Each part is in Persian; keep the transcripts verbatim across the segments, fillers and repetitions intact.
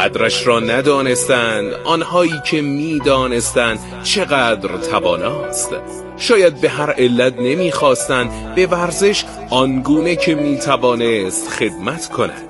قدرش را ندانستند آنهایی که می دانستند چقدر تواناست. شاید به هر علت نمی خواستند به ورزش آنگونه که می توانست خدمت کند.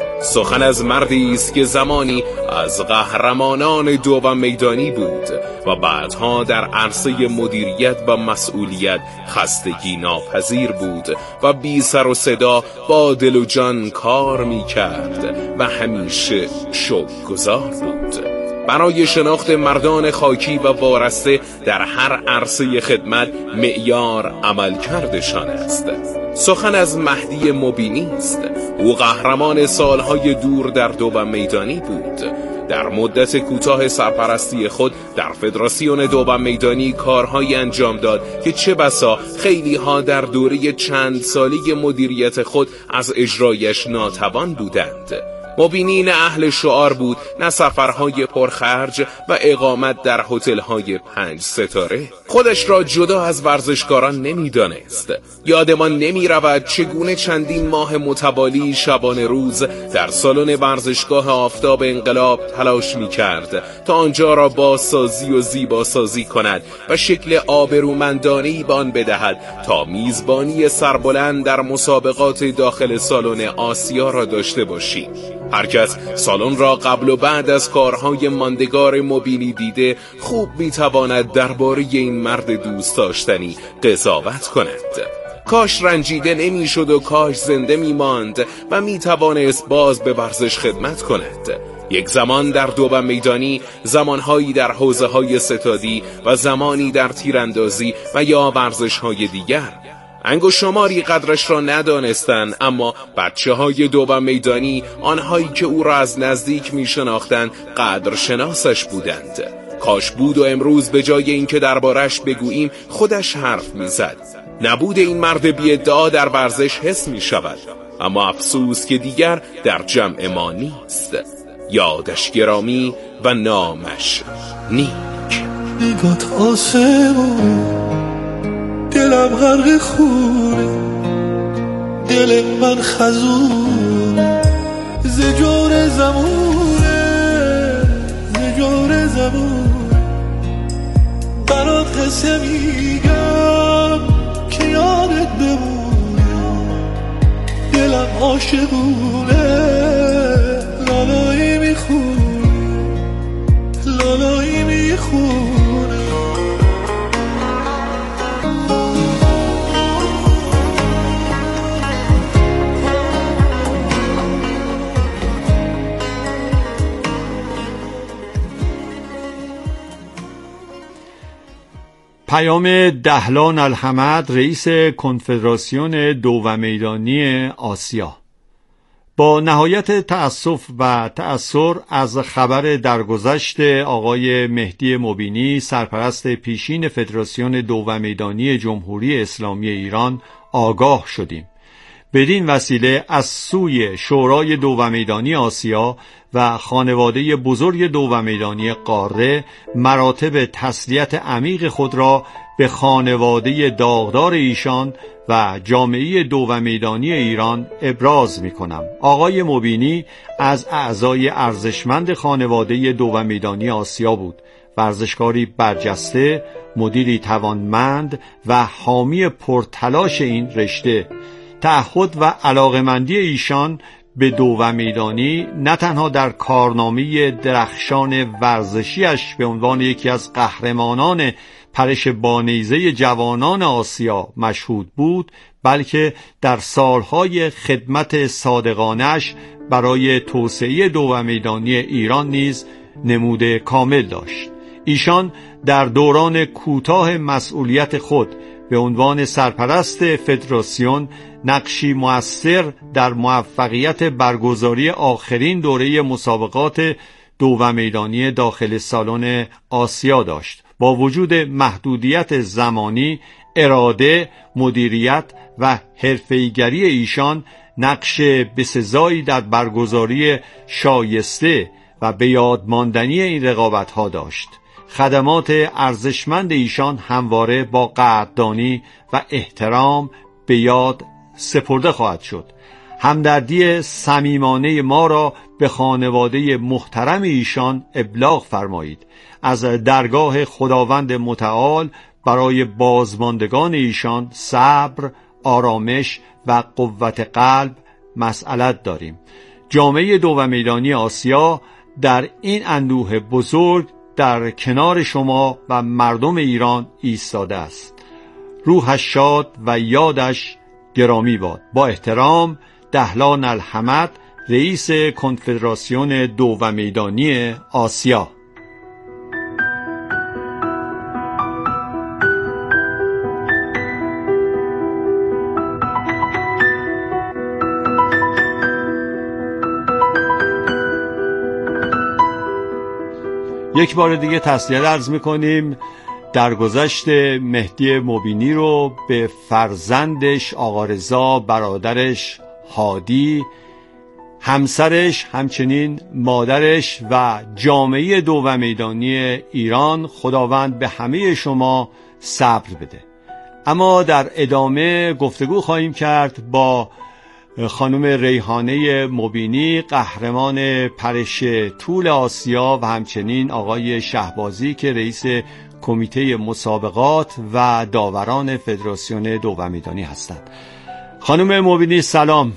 سخن از مردی است که زمانی از قهرمانان دوم میدانی بود و بعدها در عرصه مدیریت و مسئولیت خستگی ناپذیر بود و بی سر و صدا با دل و جان کار می کرد و همیشه شکرگزار بود. برای شناخت مردان خاکی و وارسته در هر عرصه خدمت معیار عملکردشان است. سخن از مهدی مبینی است. او قهرمان سالهای دور در دوم میدانی بود. در مدت کوتاه سرپرستی خود در فدراسیون دوم میدانی کارهایی انجام داد که چه بسا خیلی ها در دوره چند سالی مدیریت خود از اجرایش ناتوان بودند. مبینی نه اهل شعار بود، نه سفرهای پرخرج و اقامت در هتل‌های پنج ستاره. خودش را جدا از ورزشکاران نمی‌دانست. یادمان نمی‌رود چگونه چندین ماه متوالی شبانه روز در سالن ورزشگاه آفتاب انقلاب تلاش می‌کرد تا آنجا را بازسازی و زیباسازی کند و شکل آبرومندانه‌ای به آن بدهد تا میزبانی سربلند در مسابقات داخل سالن آسیا را داشته باشیم. هر کس سالن را قبل و بعد از کارهای ماندگار مبینی دیده خوب میتواند درباره این مرد دوست داشتنی قضاوت کند. کاش رنجیده نمیشد و کاش زنده میماند و میتوانست باز به ورزش خدمت کند. یک زمان در دوم میدانی، زمانهایی در حوزه‌های ستادی و زمانی در تیراندازی و یا ورزش‌های دیگر. انگشت شماری قدرش را ندانستند، اما بچه های دوم میدانی، آنهایی که او را از نزدیک می شناختند، قدر شناسش بودند. کاش بود و امروز به جای اینکه دربارش بگوییم خودش حرف می زد. نبود این مرد بی ادعا در ورزش حس می شود، اما افسوس که دیگر در جمع ما نیست. یادش گرامی و نامش نیک. نگات آسمون، دلم غرق خونه، دل من خزونه، زجور زمونه، زجور زمونه. برات قصه میگم که یادت بمونه، دلم عاشقونه، لالایی میخونه، لالایی میخونه. پیام دهلان الحمد، رئیس کنفدراسیون دوم میدانی آسیا: با نهایت تأسف و تأثر از خبر درگذشت آقای مهدی مبینی، سرپرست پیشین فدراسیون دوم میدانی جمهوری اسلامی ایران، آگاه شدیم. بدین وسیله از سوی شورای دوم میدانی آسیا و خانواده بزرگ دوم میدانی قاره مراتب تسلیت عمیق خود را به خانواده داغدار ایشان و جامعه دوم میدانی ایران ابراز می کنم. آقای مبینی از اعضای ارزشمند خانواده دوم میدانی آسیا بود. ورزشکاری برجسته، مدیری توانمند و حامی پرتلاش این رشته. تعهد و علاقمندی ایشان به دوم میدانی نه تنها در کارنامه درخشان ورزشیش به عنوان یکی از قهرمانان پرش با نیزه جوانان آسیا مشهود بود، بلکه در سالهای خدمت صادقانه‌اش برای توسعه دوم میدانی ایران نیز نمود کامل داشت. ایشان در دوران کوتاه مسئولیت خود به عنوان سرپرست فدراسیون نقشی مؤثر در موفقیت برگزاری آخرین دوره مسابقات دوم میدانی داخل سالن آسیا داشت. با وجود محدودیت زمانی، اراده، مدیریت و حرفه‌ایگری ایشان نقش بسزایی در برگزاری شایسته و به یاد ماندنی این رقابت‌ها داشت. خدمات ارزشمند ایشان همواره با قدردانی و احترام به یاد سپرده خواهد شد. همدردی صمیمانه ما را به خانواده محترم ایشان ابلاغ فرمایید. از درگاه خداوند متعال برای بازماندگان ایشان صبر، آرامش و قوت قلب مسئلت داریم. جامعه دومیدانی آسیا در این اندوه بزرگ در کنار شما و مردم ایران ایستاده است. روحش شاد و یادش گرامی باد. با احترام، دهلان الحمد، رئیس کنفدراسیون دومیدانی آسیا. یک بار دیگه تسلیت عرض میکنیم درگذشت مهدی مبینی رو به فرزندش آقا رضا، برادرش هادی، همسرش، همچنین مادرش و جامعه دومیدانی ایران خداوند به همه شما صبر بده. اما در ادامه گفتگو خواهیم کرد با خانم ریحانه مبینی، قهرمان پرش طول آسیا، و همچنین آقای شهبازی که رئیس کمیته مسابقات و داوران فدراسیون دومیدانی هستند. خانم مبینی سلام.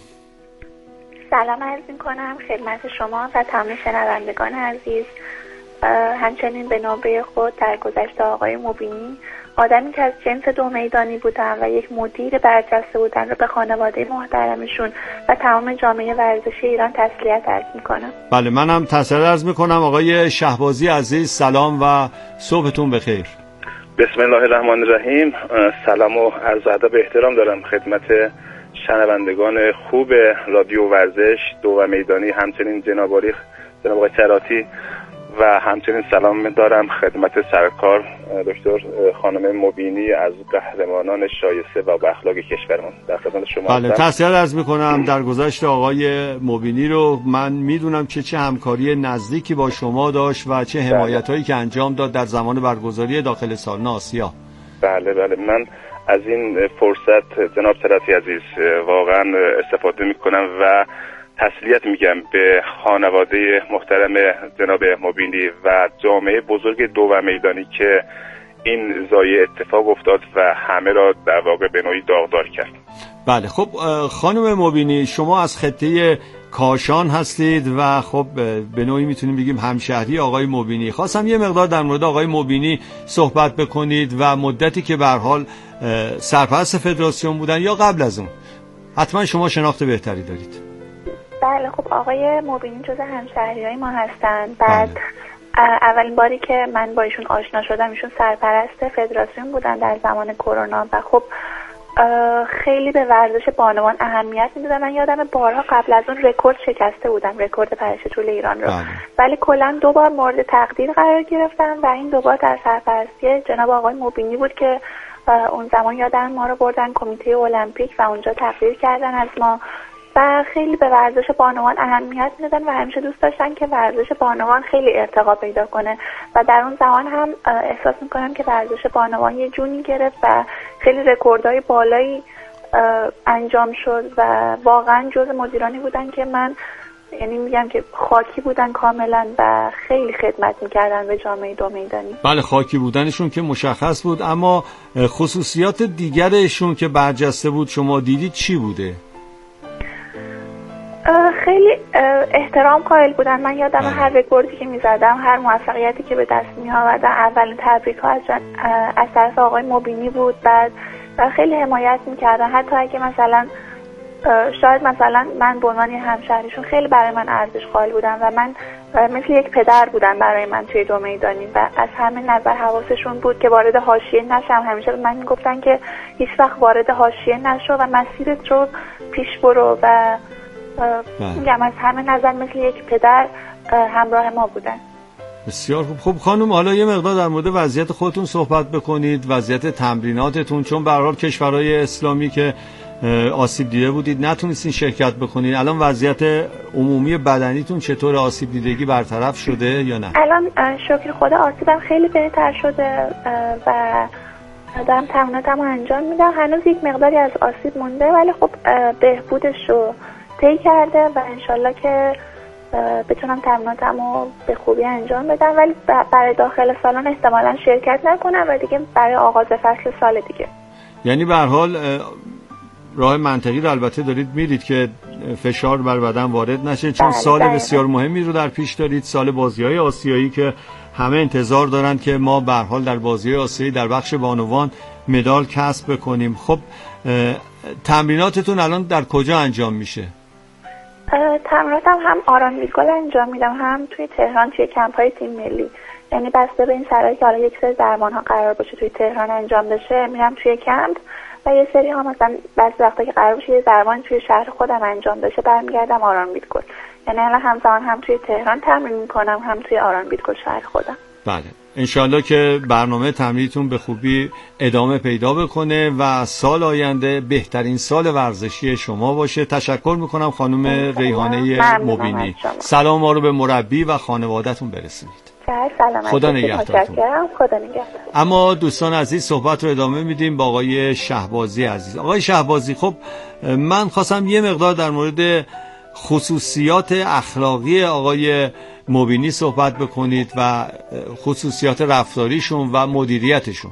سلام عرض می‌کنم خدمت شما و تمام شنوندگان عزیز. همچنین به نوبه خود در گذشته آقای مبینی، آدمی که از جنس دومیدانی بودن و یک مدیر برجسته بودن رو به خانواده محترمشون و تمام جامعه ورزشی ایران تسلیت عرض میکنم. بله منم تسلیت عرض میکنم. آقای شهبازی عزیز سلام و صبحتون بخیر. بسم الله الرحمن الرحیم. سلام و عرض ادب احترام دارم خدمت شنوندگان خوب رادیو ورزش دومیدانی، همچنین جناب عالی جناب آقای چراتی، و همچنین سلام دارم خدمت سرکار دکتر خانم مبینی از قهرمانان شایسته و با اخلاق کشورمان. در خدمت شما بله تسلیت عرض میکنم. در گذشت آقای مبینی رو من میدونم که چه همکاری نزدیکی با شما داشت و چه حمایتایی که انجام داد در زمان برگزاری داخل سالن آسیا. بله بله من از این فرصت جناب چراتی عزیز واقعا استفاده میکنم و تسلیت میگم به خانواده محترم جناب مبینی و جامعه بزرگ دومیدانی که این زایه اتفاق افتاد و همه را در واقع به نوعی داغدار کرد. بله خب خانم مبینی شما از خطه کاشان هستید و خب به نوعی میتونیم بگیم همشهری آقای مبینی. خواستم یه مقدار در مورد آقای مبینی صحبت بکنید و مدتی که به هر حال سرپرست فدراسیون بودن یا قبل از اون. حتما شما شناخت بهتری دارید. بله خب آقای مبینی جز همشهریای ما هستن. بعد بله. اولین باری که من با ایشون آشنا شدم ایشون سرپرست فدراسیون بودن در زمان کرونا و خب خیلی به ورزش بانوان اهمیت میدادن. من یادم بارها قبل از اون رکورد شکسته بودم، رکورد پرش طول ایران رو. بله. ولی کلا دو بار مورد تقدیر قرار گرفتم و این دو بار در سرپرستی جناب آقای مبینی بود که اون زمان یادم ما رو بردن کمیته المپیک و اونجا تقدیر کردن از ما و خیلی به ورزش بانوان اهمیت میدادن و همیشه دوست داشتن که ورزش بانوان خیلی ارتقا پیدا کنه و در اون زمان هم احساس میکنم که ورزش بانوان یه جونی گرفت و خیلی رکوردهای بالایی انجام شد و واقعا جز مدیرانی بودن که من یعنی میگم که خاکی بودن کاملا و خیلی خدمت میکردن به جامعه دومیدانی. بله خاکی بودنشون که مشخص بود، اما خصوصیات دیگرشون که برجسته بود شما دیدید چی بوده؟ خیلی احترام قائل بودن. من یادم هر رکوردی که میزدم، هر موفقیتی که به دست می آوردم، اولین تبریک ها از, از طرف آقای مبینی بود. بعد خیلی حمایت میکردن، حتی اگه مثلا شاید مثلا من به عنوان همشهریشون خیلی برای من ارزش قائل بودن و من مثل یک پدر بودن برای من توی دومیدانی و از همه نظر حواسشون بود که وارد حاشیه نشم. همیشه به من میگفتن که هیچ وقت وارد حاشیه نشو و مسیرت رو پیش برو و میگم از همه نظر مثل یک پدر همراه ما بودن. بسیار خوب. خب خانم حالا یه مقدار در مورد وضعیت خودتون صحبت بکنید، وضعیت تمریناتتون، چون به هر حال کشورهای اسلامی که آسیب دیده بودید نتونستین شرکت بکنید. الان وضعیت عمومی بدنیتون چطور؟ آسیب دیدگی برطرف شده یا نه؟ الان شکر خدا آسیبم خیلی بهتر شده و دارم تمریناتم رو انجام میدم. هنوز یک مقداری از آسیب مونده ولی خب بهبودش رو طی کرده و انشالله که بتونم تمریناتمو به خوبی انجام بدم، ولی برای داخل سالن احتمالاً شرکت نکنم و دیگه برای آغاز فصل سال دیگه. یعنی به هر حال راه منطقی رو البته دارید میرید که فشار بر بدن وارد نشه، چون سال دایم. بسیار مهمی رو در پیش دارید، سال بازی‌های آسیایی که همه انتظار دارن که ما به هر حال در بازی‌های آسیایی در بخش بانوان مدال کسب بکنیم. خب تمریناتتون الان در کجا انجام میشه؟ تمریناتم هم آران ویگل انجام میدم، هم توی تهران توی کمپ‌های تیم ملی. یعنی بسته به این شرایط که حالا یک سری درمان‌ها قرار باشه توی تهران انجام بشه میرم توی کمپ، و یه سری ها مثلا بعضی وقتا که قرار باشه یه درمان توی شهر خودم انجام بشه برمیگردم آران ویگل. یعنی الان همزمان هم توی تهران تمرین میکنم هم توی آران ویگل شهر خودم. بله انشالله که برنامه تمرینتون به خوبی ادامه پیدا بکنه و سال آینده بهترین سال ورزشی شما باشه. تشکر میکنم خانم ریحانه مبینی. سلام ما رو به مربی و خانواده‌تون برسونید. خدا نگهدارتون. خدا نگهدار. اما دوستان عزیز صحبت رو ادامه میدیم با آقای شهبازی عزیز. آقای شهبازی، خب من خواستم یه مقدار در مورد خصوصیات اخلاقی آقای مبینی صحبت بکنید و خصوصیات رفتاریشون و مدیریتشون.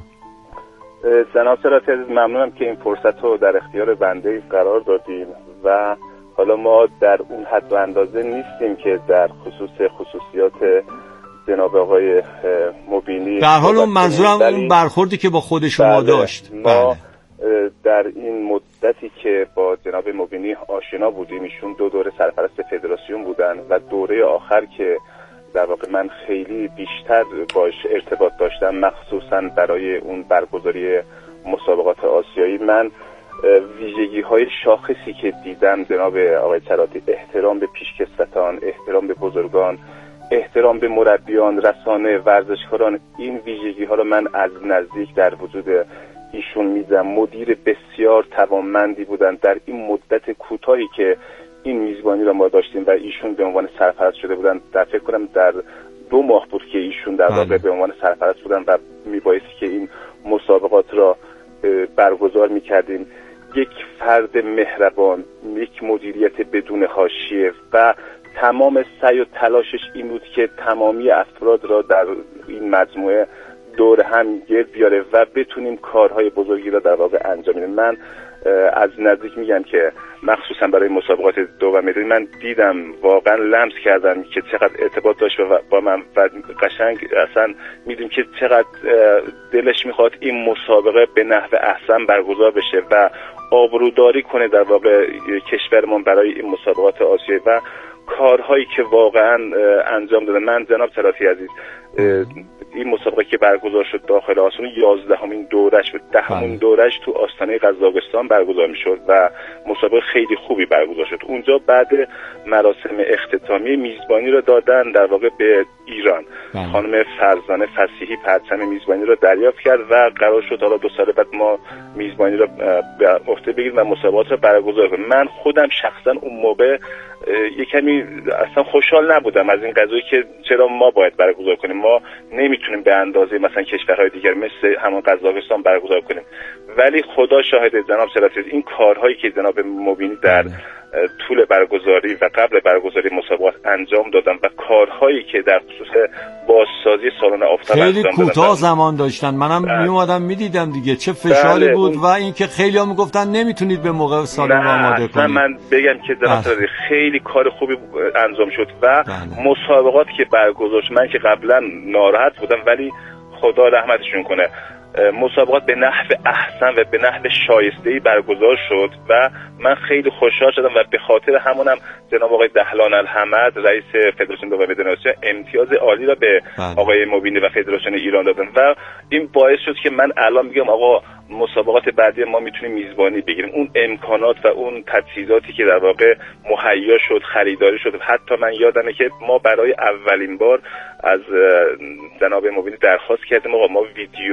جناب سراتی عزیز، ممنونم که این فرصت رو در اختیار بنده قرار دادیم و حالا ما در اون حد و اندازه نیستیم که در خصوص خصوصیات جناب آقای مبینی در حال اون منظورم اون برخوردی که با خود شما داشت. ما بله. در این مدتی که با جناب مبینی آشنا بودیم، ایشون دو دوره سرپرست فدراسیون بودن و دوره آخر که در واقع من خیلی بیشتر باش ارتباط داشتم، مخصوصا برای اون برگزاری مسابقات آسیایی، من ویژگی های شاخصی که دیدم جناب آقای سراتی، احترام به پیشکسوتان، احترام به بزرگان، احترام به مربیان، رسانه، ورزشکاران، این ویژگی ها رو من از نزدیک در وجود ایشون میدم. مدیر بسیار توانمندی بودن. در این مدت کوتاهی که این میزبانی رو ما داشتیم و ایشون به عنوان سرپرست شده بودن، در فکر کنم در دو ماه بود که ایشون در واقع به عنوان سرپرست بودن و میبایستی که این مسابقات را برگزار میکردیم. یک فرد مهربان، یک مدیریت بدون حاشیه و تمام سعی و تلاشش این بود که تمامی افراد را در این مجموعه دور هم گرد بیاره و بتونیم کارهای بزرگی را در واقع انجام بدیم. من از نزدیک میگم که مخصوصا برای مسابقات دو و میدانی من دیدم، واقعا لمس کردم که چقدر ارتباط داشت با من و قشنگ اصلا میدیم که چقدر دلش میخواد این مسابقه به نحو احسن برگزار بشه و آبروداری کنه در واقع کشورمان برای این مسابقات آسیایی و کارهایی که واقعا انجام داده. من جناب سراتی عزیز، این مسابقه که برگزار شد داخل آسیون یازدهمین دورش و دهمین دورش تو آستانه قزاقستان برگزار میشد و مسابقه خیلی خوبی برگزار شد. اونجا بعد مراسم اختتامی میزبانی رو دادن در واقع به ایران. بله. خانم فرزانه فصیحی پرچم میزبانی رو دریافت کرد و قرار شد حالا دو سال بعد ما میزبانی رو به عهده بگیریم و مسابقات رو برگزار کنیم. من خودم شخصا اون موقع یه کمی اصلا خوشحال نبودم از این قضیه که چرا ما باید برگزار کنیم، ما نمیتونیم به اندازه مثلا کشورهای دیگر مثل همون قزاقستان برگزار کنیم. ولی خدا شاهد جناب سراتی، این کارهایی که جناب مبینی در طول برگزاری و قبل برگزاری مسابقات انجام دادن و کارهایی که در خصوص بازسازی سالن آفتاب خیلی کوتاه زمان داشتن، منم میومدم میدیدم دیگه چه فشاری بله. بود و اینکه خیلی‌ها میگفتن نمیتونید به موقع سالن رو آماده کنید. من بگم که جناب سراتی خیلی کار خوبی انجام شد و بله. مسابقات که برگزار شد، من که قبلا ناراحت بودم ولی خدا رحمتشون کنه، مسابقات به نحو احسن و به نحو شایسته‌ای برگزار شد و من خیلی خوشحال شدم و به خاطر همونم جناب آقای دهلان الحمد رئیس فدراسیون دو و میدان آسیا امتیاز عالی را به آقای مبینی و فدراسیون ایران دادن و این باعث شد که من الان میگم آقا مسابقات بعدی ما میتونیم میزبانی بگیریم. اون امکانات و اون تجهیزاتی که در واقع مهیا شد، خریداری شد، حتی من یادمه که ما برای اولین بار از جناب مبینی درخواست کردیم آقا ما ویدیو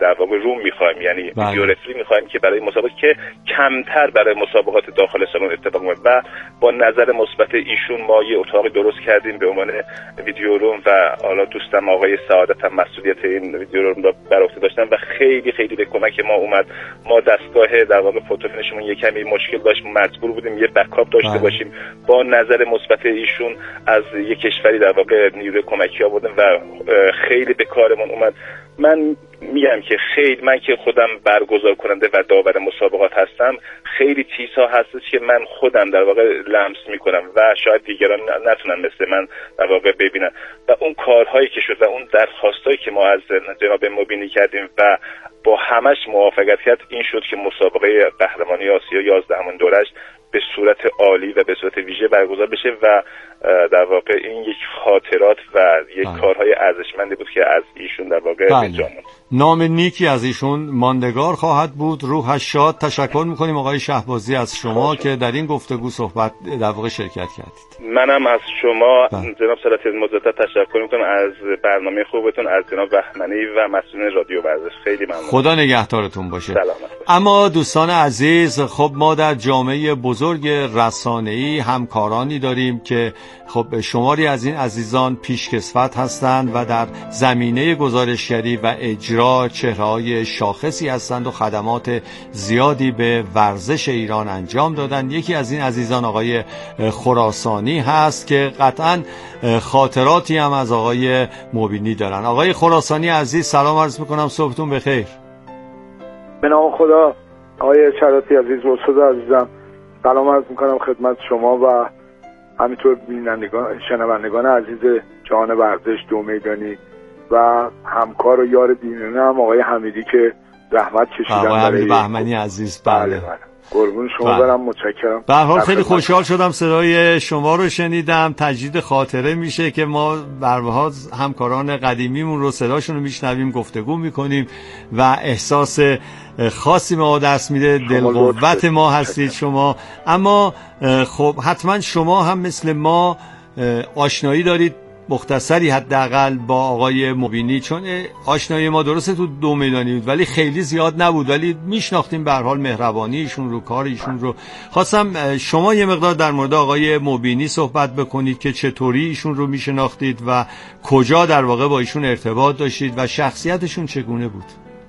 در واقع روم میخوایم، یعنی بله. ویدیو رفری میخوایم که برای مسابقات که کمتر برای مسابقات داخل سالن اتفاق میفته و با نظر مثبت ایشون ما یه اتاقی درست کردیم به عنوان ویدیو روم و حالا دوستم آقای سعادت هم مسئولیت این ویدیو روم رو بر عهده داشتن و خیلی خیلی به کمک ما اومد. ما دستگاه در واقع فوتوفینشمون یه کمی مشکل داشت، مجبور بودیم یه بکاپ داشته بله. باشیم. با نظر مثبت ایشون از یه کشوری در واقع نیروی کمکی آوردن و خیلی به کارمون اومد. من میگم که خیلی من که خودم برگزار کننده و داور مسابقات هستم، خیلی چیزها هستش که من خودم در واقع لمس میکنم و شاید دیگران نتونن مثل من در واقع ببینن و اون کارهایی که شد و اون درخواستایی که ما از جناب مبینی کردیم و با همش موافقت کرد، این شد که مسابقه قهرمانی آسیا یازدهمین دورش به صورت عالی و به صورت ویژه برگزار بشه و در واقع این یک خاطرات و یک بله. کارهای ارزشمندی بود که از ایشون در واقع بله. به جا موند. نام نیکی از ایشون ماندگار خواهد بود. روحش شاد. تشکر میکنیم آقای شهبازی از شما خوش. که در این گفتگو صحبت در واقع شرکت کردید. منم از شما بله. جناب سلاطی مجدد تشکر میکنم از برنامه خوبتون، از جناب بهمنی و مسئولین رادیو ورزش. خیلی ممنون. خدا نگهدارتون باشه. سلامت. اما دوستان عزیز، خب ما در جامعه بزرگ رسانه‌ای همکارانی داریم که خب شماری از این عزیزان پیشکسوت هستند و در زمینه گزارشگری و اجرا چهره‌های شاخصی هستند و خدمات زیادی به ورزش ایران انجام دادن. یکی از این عزیزان آقای خراسانی هست که قطعاً خاطراتی هم از آقای مبینی دارن. آقای خراسانی عزیز سلام عرض میکنم، صبحتون بخیر. به نام خدا. آقای شراطی عزیز و استاد عزیزم سلام عرض میکنم خدمت شما و همینطور بینندگان شنوندگان عزیز جهان ورزش دو میدانی و همکار و یار دینانه هم آقای حمیدی که زحمت کشیدن برای بهمنی عزیز. بله, بله. بله. قربون شما برم، متشکرم. به هر حال خیلی خوشحال شدم صدای شما رو شنیدم. تجدید خاطره میشه که ما برها همکاران قدیمیمون رو صداشون رو میشنویم، گفتگو میکنیم و احساس خاصی به ما دست میده. دلقوت ما هستید شما. اما خب حتما شما هم مثل ما آشنایی دارید مختصری حداقل با آقای مبینی، چون آشنایی ما درسته تو دو میدانی بود ولی خیلی زیاد نبود، ولی میشناختیم به هر حال مهربانی ایشون رو، کار ایشون رو. خواستم شما یه مقدار در مورد آقای مبینی صحبت بکنید که چطوری ایشون رو میشناختید و کجا در واقع با ایشون ارتباط داشتید و شخصیتشون چگونه بود.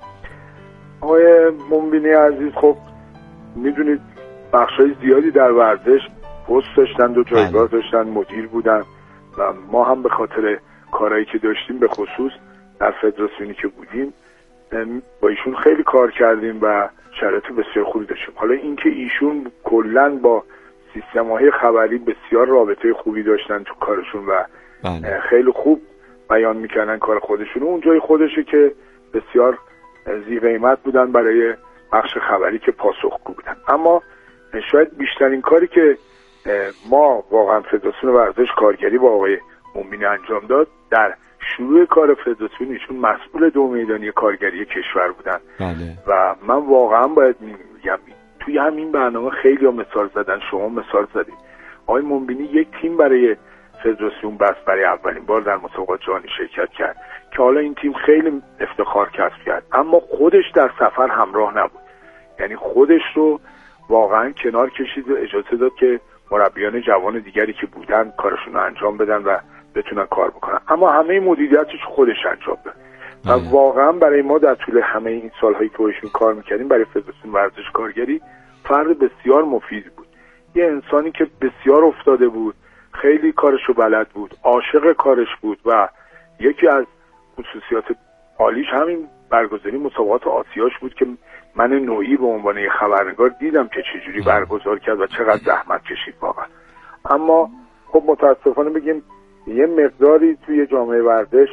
آقای مبینی عزیز خب میدونید بخشای زیادی در ورزش پست داشتن و جایگاه داشتن، مدیر بودن و ما هم به خاطر کارهایی که داشتیم به خصوص در فدراسیونی که بودیم با ایشون خیلی کار کردیم و شرایط بسیار خوبی داشتیم. حالا اینکه ایشون کلا با سیستم‌های خبری بسیار رابطه خوبی داشتن تو کارشون و بله. خیلی خوب بیان میکردن کار خودشون، اون جای خودشه که بسیار ذی قیمت بودن برای بخش خبری که پاسخگو بودن. اما شاید بیشترین کاری که ما واقعا فدراسیون ورزش کارگری با آقای مبینی انجام داد، در شروع کار فدراسیون ایشون مسئول دو میدانی کارگری کشور بودن. بله. و من واقعا باید میگم توی همین برنامه خیلی ها مثال زدن، شما مثال زدید. آقای مبینی یک تیم برای فدراسیون بس برای اولین بار در مسابقات جهانی شرکت کرد که حالا این تیم خیلی افتخار کسب کرد، اما خودش در سفر همراه نبود. یعنی خودش رو واقعا کنار کشید و اجازه داد که مربیان جوان دیگری که بودن کارشون رو انجام بدن و بتونن کار بکنن، اما همه مدیریتش خودش انجام داد. و واقعا برای ما در طول همه این سالهایی که باشون کار میکردیم برای فدراسیون ورزش کارگری فرد بسیار مفید بود. یه انسانی که بسیار افتاده بود، خیلی کارشو بلد بود، عاشق کارش بود و یکی از خصوصیات عالیش همین برگزاری مسابقات آسیاش بود که من نوعی به عنوان یه خبرنگار دیدم که چجوری برگزار کرد و چقدر زحمت کشید واقعا. اما خب متاسفانه بگیم یه مقداری توی جامعه ورزش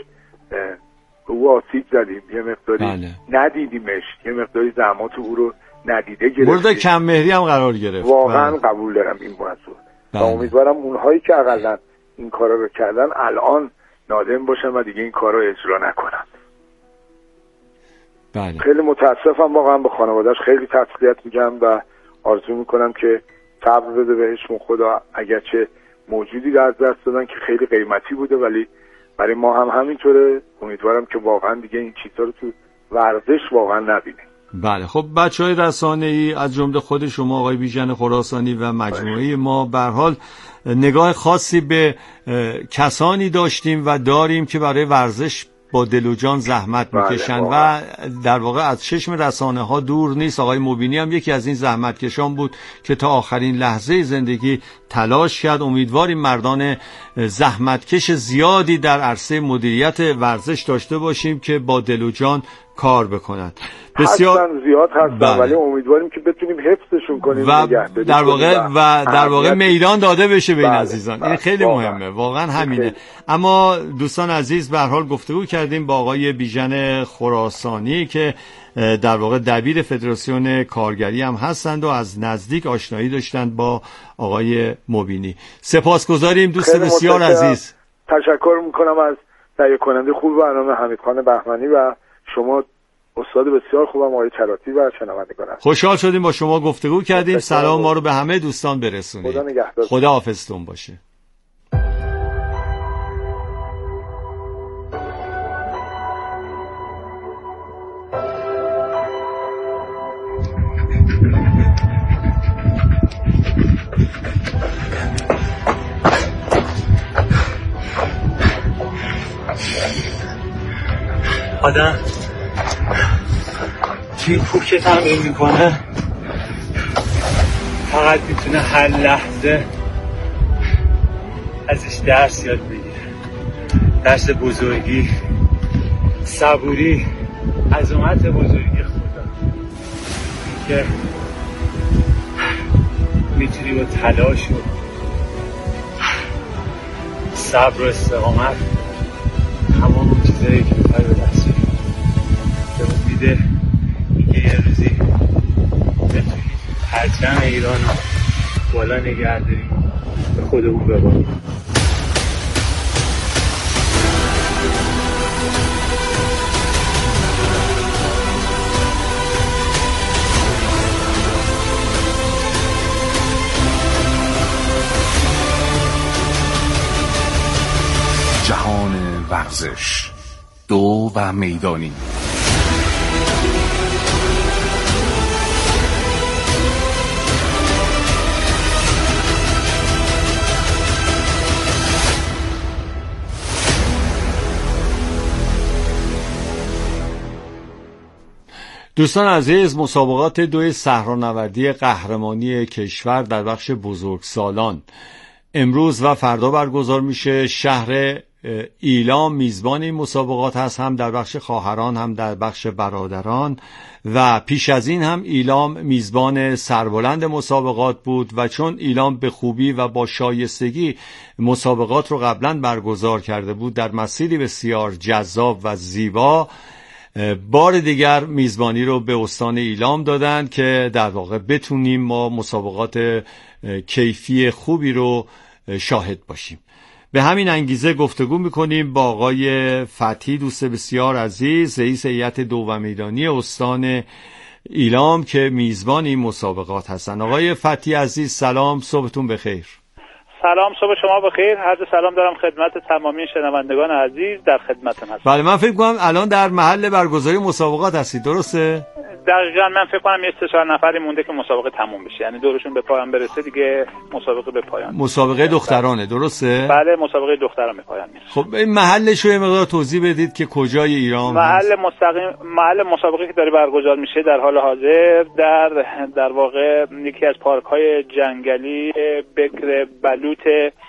او آسیب زدیم، یه مقداری بله. ندیدیمش، یه مقداری زحمات او رو ندیده گرفتیم، مورد کم مهری هم قرار گرفت. واقعا بله. قبول دارم این موضوع بله. و امیدوارم اونهایی که اقلا این کارا رو کردن الان نادم باشن و دیگه این کارا اجرا نکنن. بله. خیلی متاسفم واقعا، به خانواده‌اش خیلی تسلیت میگم و آرزو میکنم که صبر بده بهشون خدا، اگرچه موجودی در دست دادن که خیلی قیمتی بوده ولی برای ما هم همینطوره. امیدوارم که واقعا دیگه این چیزا رو تو ورزش واقعا نبینیم. بله خب بچهای رسانه‌ای از جمله خود شما آقای بیژن خراسانی و مجموعه ما به هر حال نگاه خاصی به کسانی داشتیم و داریم که برای ورزش با دل و جان زحمت میکشن و در واقع از چشم رسانه ها دور نیست. آقای مبینی هم یکی از این زحمتکشان بود که تا آخرین لحظه زندگی تلاش کرد. امیدواریم مردان زحمتکش زیادی در عرصه مدیریت ورزش داشته باشیم که با دل و جان کار بکنن. بسیار زیاد هستن بله. ولی امیدواریم که بتونیم حفظشون کنیم و در واقع و در واقع میدان داده بشه به این بله. عزیزان بله. این خیلی واقعا. مهمه واقعا همینه خیلی. اما دوستان عزیز به هر حال گفتگو کردیم با آقای بیژن خراسانی که در واقع دبیر فدراسیون کارگری هم هستند و از نزدیک آشنایی داشتند با آقای مبینی. سپاسگزاریم دوست بسیار عزیز. تشکر میکنم از تهیه کننده خوب برنامه حمیدخان بهمنی و شما استاد بسیار خوبم آقای کراتی و شنوندگان. خوشحال شدیم با شما گفتگو کردیم. سلام ما رو به همه دوستان برسونید. خدا نگهدار. خدا حافظتون باشه. آدم توی کوه که تمرین میکنه فقط میتونه هر لحظه ازش درس یاد بگیره. درس بزرگی، صبوری، عظمت بزرگی خدا که میتونی با تلاش و صبر و استقامت تمام اون چیزایی که میخوای به دست بیاری. به امیده اینکه یه روزی بتونی پرچم ایران رو بالا نگه داریم به خودمون بباریم. جهان ورزش دو و میدانی. دوستان عزیز، مسابقات دوی صحرانوردی قهرمانی کشور در بخش بزرگسالان امروز و فردا برگزار میشه. شهر ایلام میزبان این مسابقات هست، هم در بخش خواهران هم در بخش برادران، و پیش از این هم ایلام میزبان سربلند مسابقات بود و چون ایلام به خوبی و با شایستگی مسابقات رو قبلا برگزار کرده بود در مسیری بسیار جذاب و زیبا، بار دیگر میزبانی رو به استان ایلام دادن که در واقع بتونیم ما مسابقات کیفی خوبی رو شاهد باشیم. به همین انگیزه گفتگو میکنیم با آقای فتحی، دوست بسیار عزیز، رئیس هیئت دو و میدانی استان ایلام که میزبان این مسابقات هستن. آقای فتحی عزیز سلام، صبحتون بخیر. سلام، صبح شما بخیر. عرض سلام دارم خدمت تمامی شنوندگان عزیز، در خدمتتون هستم. بله، من فکر کنم الان در محل برگزاری مسابقات هستید، درسته؟ دقیقاً، من فکر کنم یه سه چهار نفری مونده که مسابقه تموم بشه، یعنی دورشون به پایان برسه دیگه مسابقه به پایان. مسابقه دخترانه، درسته؟ بله، مسابقه دختران به پایان میرسه. خب این محلش رو یه مقدار توضیح بدید که کجای ایران محل مستقیم محل مسابقه که داره برگزار میشه در حال حاضر در در واقع یکی از پارک‌های جنگلی بکر بلوط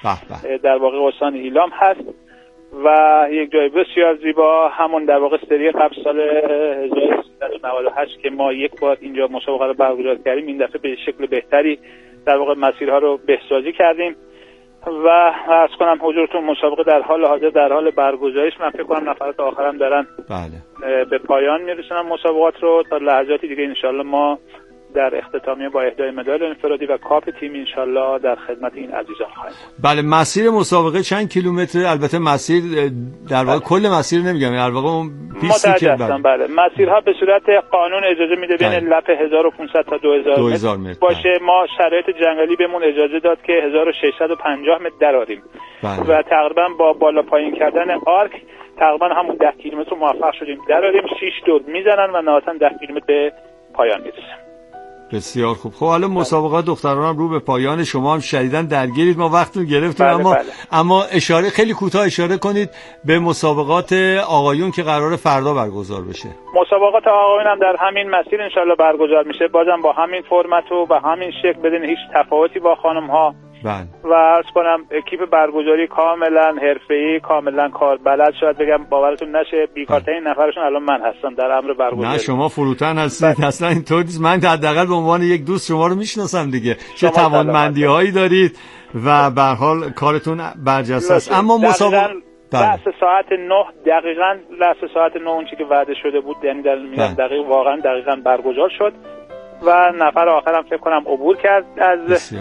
در واقع استان ایلام هست و یک جای بسیار زیبا، همون در واقع سری قبل سال هزار و سیصد و نود و هشت که ما یک بار اینجا مسابقه رو برگزار کردیم، این دفعه به شکل بهتری در واقع مسیرها رو بهسازی کردیم و عرض کنم حضورتون مسابقه در حال حاضر در حال برگزاریش. من فکر کنم نفرات آخرام دارن بله. به پایان میرسونن مسابقات رو. تا لحظاتی دیگه انشالله ما در اختتامیه با اهدای مدال انفرادی و کاپ تیم انشالله در خدمت این عزیزان خواهیم. بله، مسیر مسابقه چند کیلومتر؟ البته مسیر در واقع کل مسیر نمیگم، در واقع اون پیستی که بله. بله مسیرها به صورت قانون اجازه میده بین لپ هزار و پانصد تا دو هزار متر باشه. بله. ما شرایط جنگلی بهمون اجازه داد که هزار و ششصد و پنجاه متر دراریم و تقریبا با بالا پایین کردن آرک تقریبا همون ده کیلومتر موفق شدیم دراریم. شش دور میزنن و نهایتا ده کیلومتر به پایان میرسه. بسیار خوب. خب حالا مسابقات دختران هم رو به پایان، شما هم شدیداً درگیرید، ما وقتتون گرفتیم. بله اما بله. اما اشاره خیلی کوتاه اشاره کنید به مسابقات آقایون که قرار فردا برگزار بشه. مسابقات آقایون هم در همین مسیر انشالله برگزار میشه، بازم با همین فرمت و با همین شکل، بدون هیچ تفاوتی با خانم ها. بله. و عرض کنم اکیپ برگزاری کاملا حرفه‌ای، کاملا کاربلد، شاید بگم باورتون نشه بیکارترین نفرشون الان من هستم در امر برگزاری. نه شما فروتن هستید، اصلا اینطور نیست. من حداقل به عنوان یک دوست شما رو میشناسم دیگه، چه توانمندی هایی دارید و به هر حال کارتون برجسته است. اما مسابقه رأس ساعت نه دقیقاً رأس ساعت نه اون چیزی که وعده شده بود، یعنی در میگم دقیق واقعا دقیقاً برگزار شد و نفر آخرم فکر کنم عبور کرد از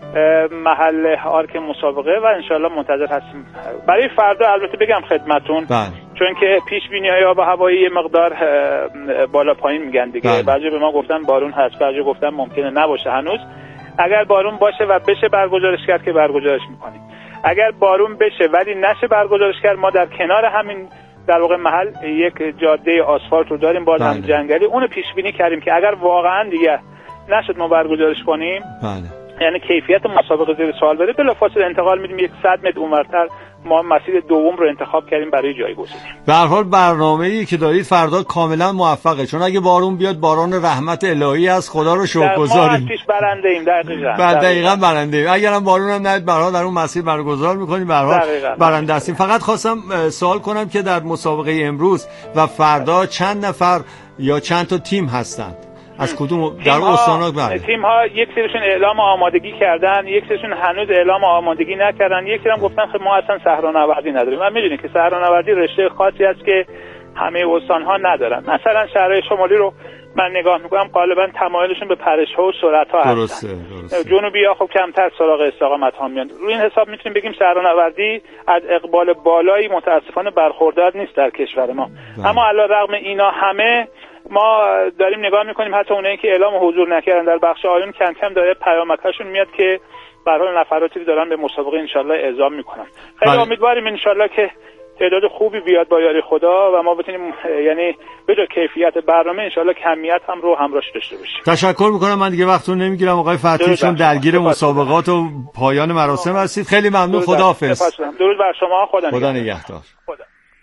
محل آرک مسابقه و انشالله منتظر هستیم برای فردا. البته بگم خدمتون بله. چون که پیش بینی های آب و هوایی یه مقدار بالا پایین میگن دیگه، بله. بعضی به ما گفتن بارون هست، بعضی گفتن ممکنه نباشه هنوز. اگر بارون باشه و بشه برگزارش کرد که برگزارش میکنیم، اگر بارون بشه ولی نشه برگزارش کرد، ما در کنار همین در واقع محل یک جاده آسفالت رو داریم باز هم جنگلی، اون پیش بینی کردیم که اگر واقعا دیگه نشد ما برگزارش کنیم، بله. یعنی کیفیت مسابقه زیر سوال بره، بلافاصله انتقال میدیم یک صد متر اونورتر. ما مسیر دوم رو انتخاب کردیم برای جایگزینی. به هر حال برنامه‌ای که دارید فردا کاملا موفقه، چون اگه بارون بیاد باران رحمت الهی از خدا رو شکرگزاریم. ما پیش برنده ایم دقیقاً. بعد دقیقاً برنده ایم. اگرم بارون هم نیاد به هر حال در اون مسیر برگزار می‌کنیم، به هر حال برنده هستیم. فقط خواستم سوال کنم که در مسابقه امروز و فردا چند نفر یا چند تا تیم هستند؟ از کدوم در استان‌ها؟ بله. تیم ها یک سریشون اعلام آمادگی کردن، یک سریشون هنوز اعلام آمادگی نکردن، یک سری هم گفتن خب ما اصلا صحرانوردی نداریم. من میدونید که صحرانوردی رشته خاصی است که همه استان‌ها ندارن. مثلا شهرهای شمالی رو من نگاه میکنم غالبا تمایلشون به پرش‌ها و سرعت‌ها هست. درسته درسته. جنوبی‌ها خب کمتر سراغ استقامت‌ها میان. روی این حساب میتونیم بگیم صحرانوردی از اقبال بالایی متاسفانه برخوردار نیست در کشور ما. بله. اما علیرغم اینا همه ما داریم نگاه میکنیم حتی اونایی که اعلام حضور نکردن در بخش آیون کم کم داره پیامکشون میاد که به هر حال نفراتی دارن به مسابقه انشالله اعزام میکنن. خیلی بله. امیدواریم انشالله که تعداد خوبی بیاد با یاری خدا و ما بتونیم یعنی به جای کیفیت برنامه انشالله کمیت هم رو همراهش داشته باشیم. تشکر میکنم. من دیگه وقتتون نمیگیرم آقای فتحی، چون درگیر مسابقات و پایان مراسم هستید. خیلی ممنون. خداحافظ. درود بر شما. خدا, خدا نگهدار. خدا.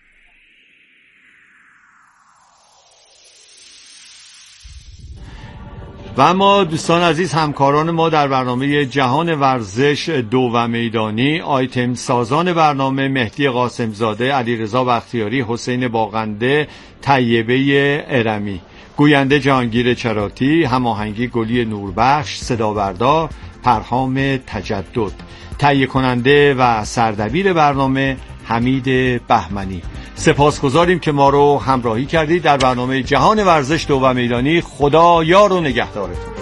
و اما دوستان عزیز، همکاران ما در برنامه جهان ورزش دو و میدانی، آیتم سازان برنامه مهدی قاسمزاده، علیرضا بختیاری، حسین باغنده، طیبه ارمی، گوینده جهانگیر چراتی، هماهنگی گلی نوربخش، صدابردار پرهام تجدد، تهیه کننده و سردبیر برنامه حمید بهمنی. سپاسگزاریم که ما رو همراهی کردید در برنامه جهان ورزش دو و میدانی. خدا یار و نگهدارتون.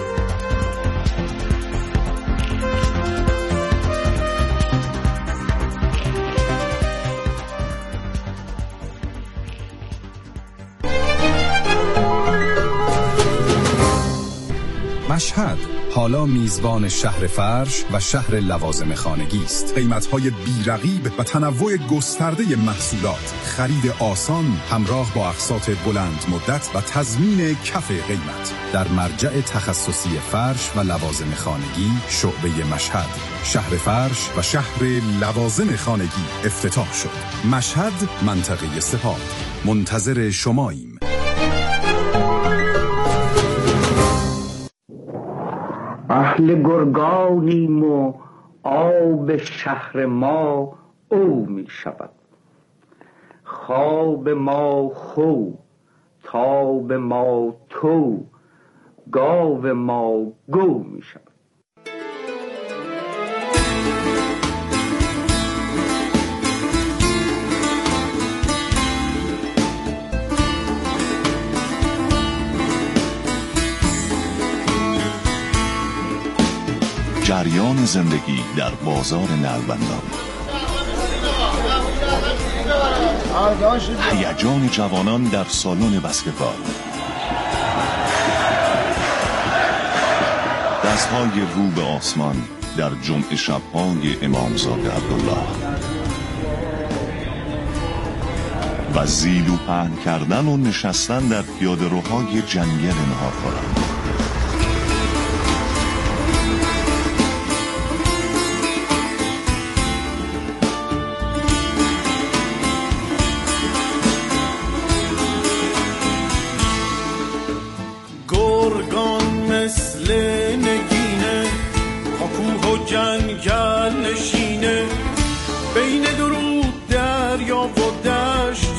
مشهد حالا میزبان شهر فرش و شهر لوازم خانگی است. قیمت‌های بی‌رقیب و تنوع گسترده محصولات، خرید آسان همراه با اقساط بلند مدت و تضمین کف قیمت در مرجع تخصصی فرش و لوازم خانگی شعبه مشهد. شهر فرش و شهر لوازم خانگی افتتاح شد. مشهد، منطقه سپاه. منتظر شماییم. اهل گرگانیم و آب شهر ما او می شود. خواب ما خو، تاب ما تو، گاو ما گو می شود. جریان زندگی در بازار نلبندان، هیجان جوانان در سالن بسکتبال، دستهای رو به آسمان در جمعه شب‌های امامزاده عبدالله، و زیل و پهن کردن و نشستن در پیاده روهای جنگل نهار کنند.